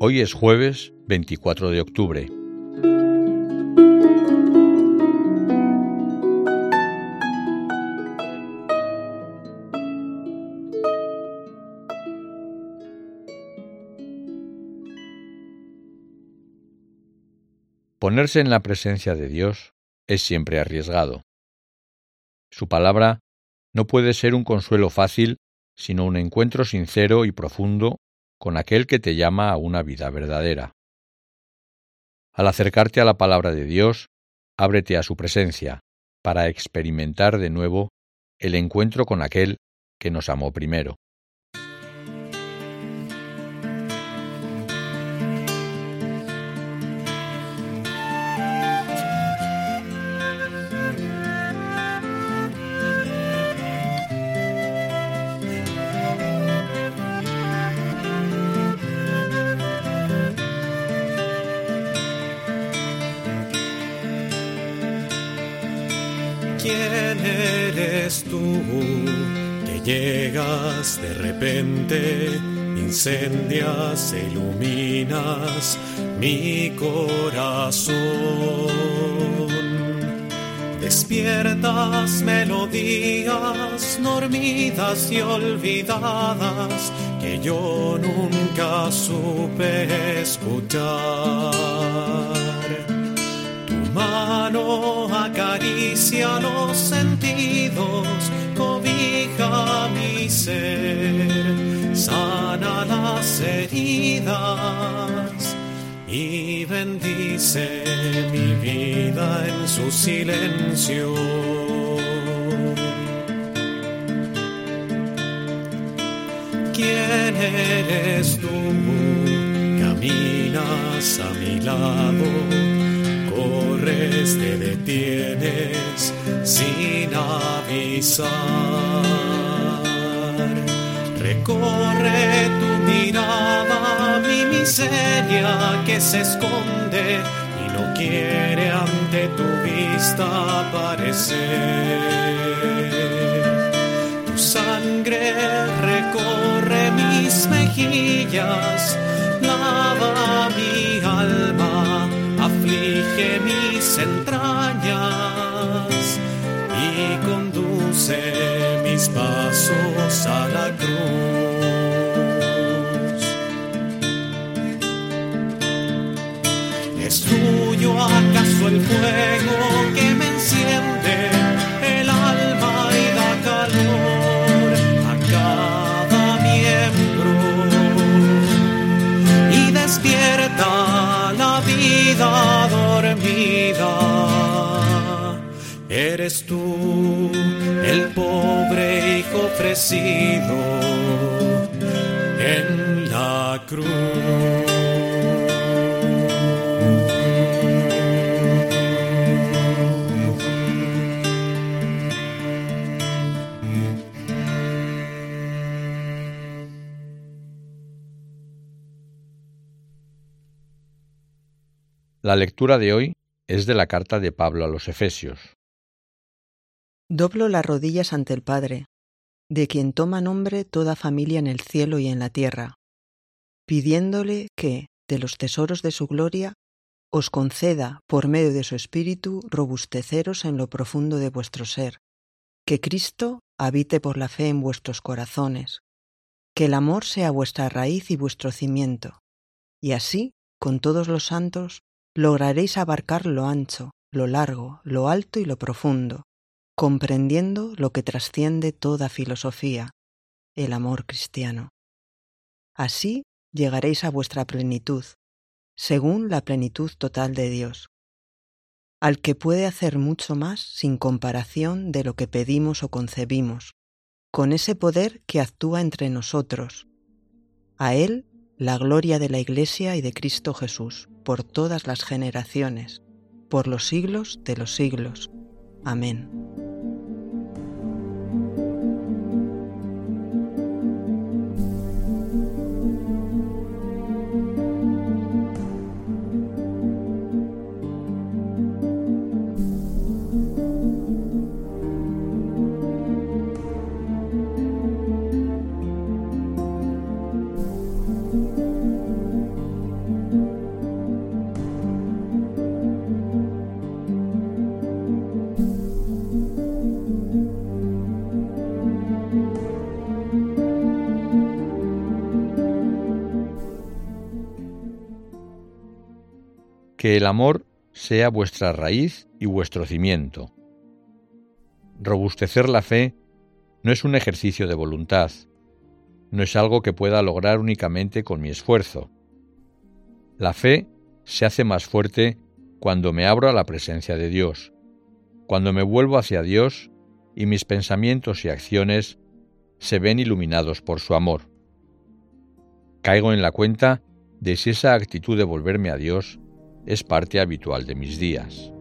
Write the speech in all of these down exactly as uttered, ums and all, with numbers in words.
Hoy es jueves veinticuatro de octubre. Ponerse en la presencia de Dios es siempre arriesgado. Su palabra no puede ser un consuelo fácil, sino un encuentro sincero y profundo con aquel que te llama a una vida verdadera. Al acercarte a la palabra de Dios, ábrete a su presencia para experimentar de nuevo el encuentro con aquel que nos amó primero. ¿Quién eres tú que llegas de repente, incendias e iluminas mi corazón? Despiertas melodías dormidas y olvidadas que yo nunca supe escuchar. Mano acaricia los sentidos, cobija mi ser, sana las heridas y bendice mi vida en su silencio. ¿Quién eres tú? Caminas a mi lado, corres, te detienes sin avisar. Recorre tu mirada mi miseria que se esconde y no quiere ante tu vista aparecer. Tu sangre recorre mis mejillas, lava mi alma, aflige mis entrañas y conduce mis pasos a la cruz. ¿Es tuyo acaso el fuego que me enciende el alma y da calor a cada miembro y despierta la vida dormida? Eres tú el pobre hijo ofrecido en la cruz. La lectura de hoy es de la carta de Pablo a los Efesios. Doblo las rodillas ante el Padre, de quien toma nombre toda familia en el cielo y en la tierra, pidiéndole que, de los tesoros de su gloria, os conceda, por medio de su Espíritu, robusteceros en lo profundo de vuestro ser, que Cristo habite por la fe en vuestros corazones, que el amor sea vuestra raíz y vuestro cimiento, y así, con todos los santos, lograréis abarcar lo ancho, lo largo, lo alto y lo profundo, comprendiendo lo que trasciende toda filosofía, el amor cristiano. Así llegaréis a vuestra plenitud, según la plenitud total de Dios, al que puede hacer mucho más sin comparación de lo que pedimos o concebimos, con ese poder que actúa entre nosotros. A Él la gloria de la Iglesia y de Cristo Jesús, por todas las generaciones, por los siglos de los siglos. Amén. Que el amor sea vuestra raíz y vuestro cimiento. Robustecer la fe no es un ejercicio de voluntad, no es algo que pueda lograr únicamente con mi esfuerzo. La fe se hace más fuerte cuando me abro a la presencia de Dios, cuando me vuelvo hacia Dios y mis pensamientos y acciones se ven iluminados por su amor. Caigo en la cuenta de si esa actitud de volverme a Dios es parte habitual de mis días.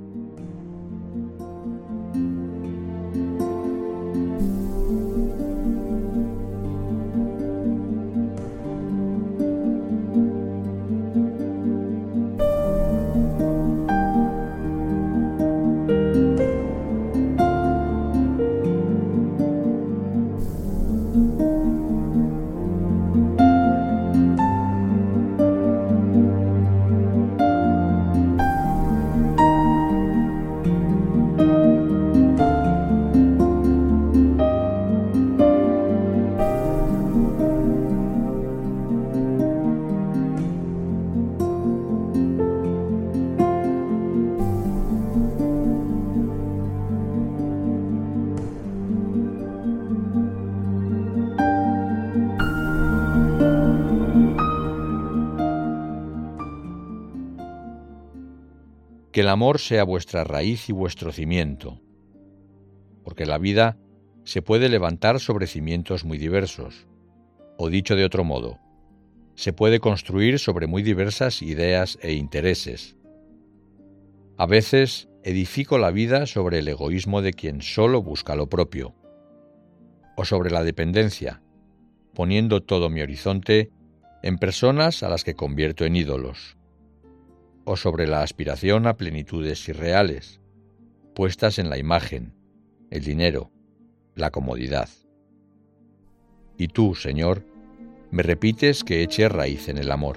Que el amor sea vuestra raíz y vuestro cimiento, porque la vida se puede levantar sobre cimientos muy diversos, o dicho de otro modo, se puede construir sobre muy diversas ideas e intereses. A veces edifico la vida sobre el egoísmo de quien solo busca lo propio, o sobre la dependencia, poniendo todo mi horizonte en personas a las que convierto en ídolos, o sobre la aspiración a plenitudes irreales, puestas en la imagen, el dinero, la comodidad. Y tú, Señor, me repites que eche raíz en el amor.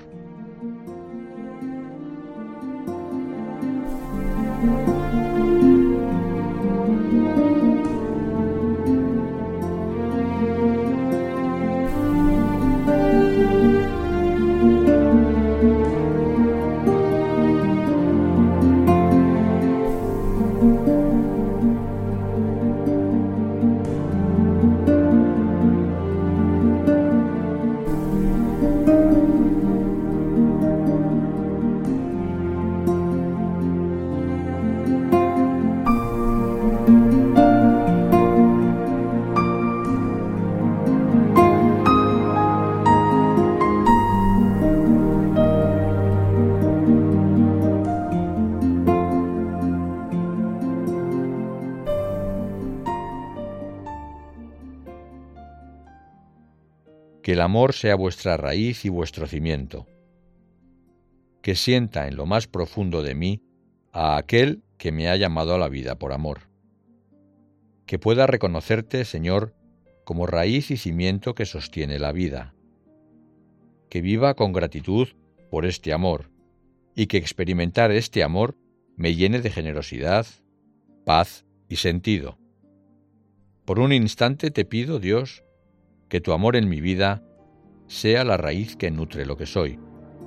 Que el amor sea vuestra raíz y vuestro cimiento. Que sienta en lo más profundo de mí a aquel que me ha llamado a la vida por amor. Que pueda reconocerte, Señor, como raíz y cimiento que sostiene la vida. Que viva con gratitud por este amor y que experimentar este amor me llene de generosidad, paz y sentido. Por un instante te pido, Dios, que tu amor en mi vida sea la raíz que nutre lo que soy.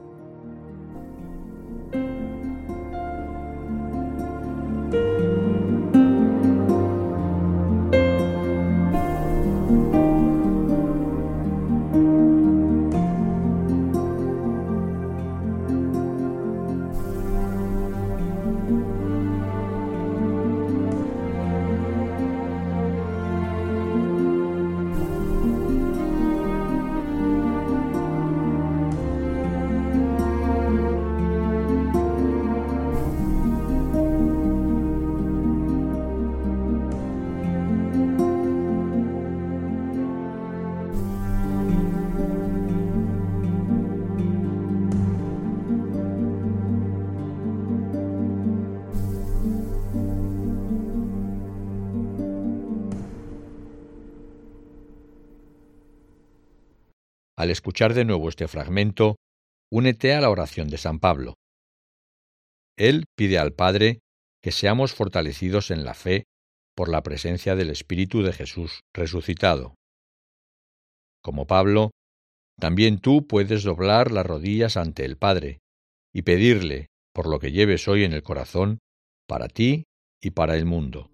Al escuchar de nuevo este fragmento, únete a la oración de San Pablo. Él pide al Padre que seamos fortalecidos en la fe por la presencia del Espíritu de Jesús resucitado. Como Pablo, también tú puedes doblar las rodillas ante el Padre y pedirle por lo que lleves hoy en el corazón, para ti y para el mundo.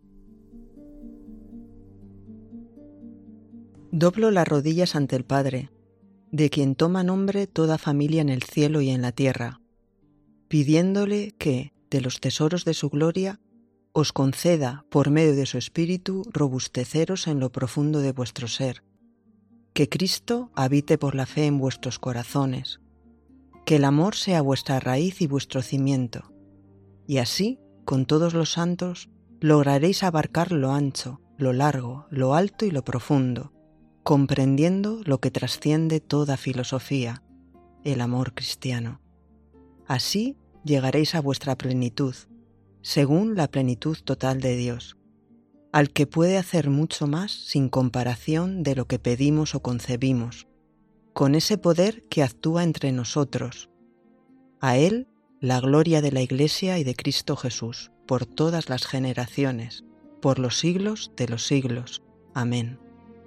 Doblo las rodillas ante el Padre, de quien toma nombre toda familia en el cielo y en la tierra, pidiéndole que, de los tesoros de su gloria, os conceda, por medio de su Espíritu, robusteceros en lo profundo de vuestro ser, que Cristo habite por la fe en vuestros corazones, que el amor sea vuestra raíz y vuestro cimiento, y así, con todos los santos, lograréis abarcar lo ancho, lo largo, lo alto y lo profundo, comprendiendo lo que trasciende toda filosofía, el amor cristiano. Así llegaréis a vuestra plenitud, según la plenitud total de Dios, al que puede hacer mucho más sin comparación de lo que pedimos o concebimos, con ese poder que actúa entre nosotros. A Él la gloria de la Iglesia y de Cristo Jesús, por todas las generaciones, por los siglos de los siglos. Amén.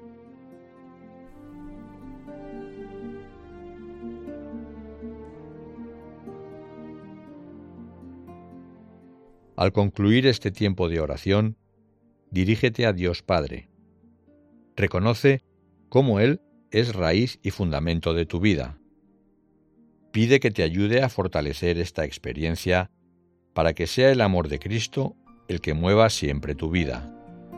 Al concluir este tiempo de oración, dirígete a Dios Padre. Reconoce cómo Él es raíz y fundamento de tu vida. Pide que te ayude a fortalecer esta experiencia para que sea el amor de Cristo el que mueva siempre tu vida.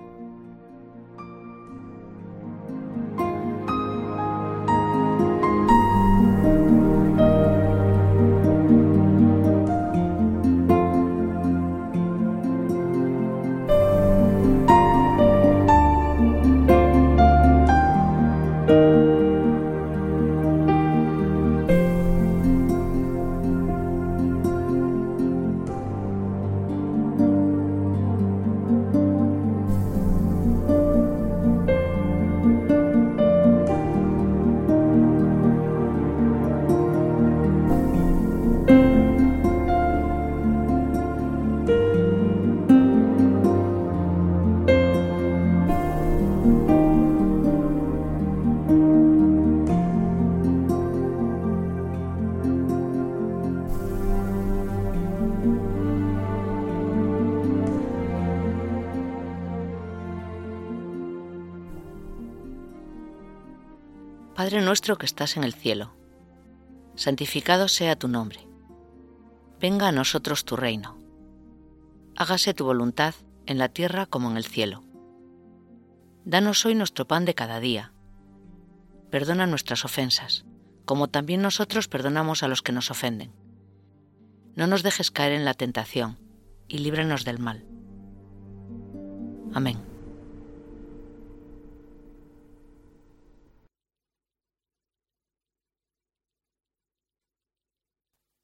Padre nuestro que estás en el cielo, santificado sea tu nombre. Venga a nosotros tu reino. Hágase tu voluntad en la tierra como en el cielo. Danos hoy nuestro pan de cada día. Perdona nuestras ofensas, como también nosotros perdonamos a los que nos ofenden. No nos dejes caer en la tentación, y líbranos del mal. Amén.